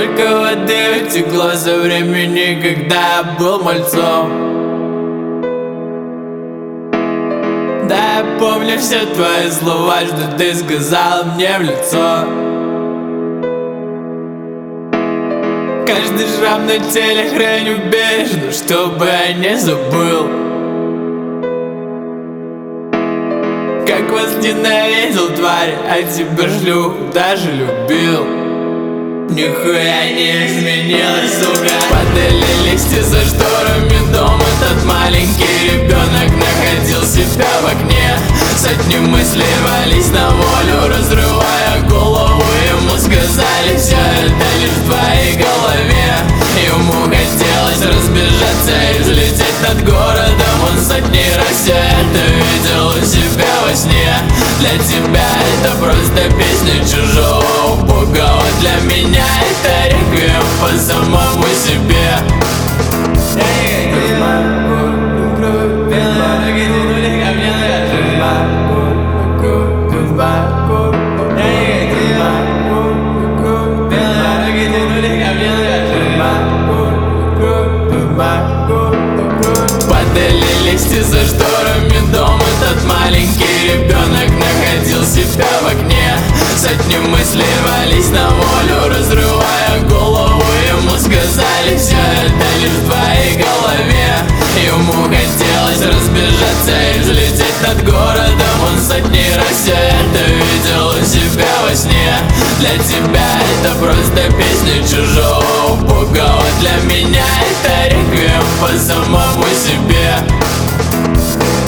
Столько воды утекло со времени, когда я был мальцом. Да, я помню все твои слова, что ты сказала мне в лицо. Каждый шрам на теле храню бережно, чтобы я не забыл. Как вас ненавидел, тварь, а тебя шлюху даже любил. Нихуя не изменилось, сука. Падали листья за шторами, дом этот маленький ребенок находил себя в окне. Сотни мыслей рвались на волю, разрывая голову. Ему сказали, все это лишь в твоей голове. Ему хотелось разбежаться и взлететь над городом. Он сотни раз все это видел у себя во сне. Для тебя это просто песня чужого убогого. Для меня это реквием по самому себе. Падали листья за шторами, дом этот маленький ребенок находил себя в окне. Сотни мыслей рвались на волю, разрывая голову. Ему сказали, все это лишь в твоей голове. Ему хотелось разбежаться и взлететь над городом. Он сотни раз все это видел у себя во сне. Для тебя это просто песня чужого убогого. Для меня это реквием по самому себе.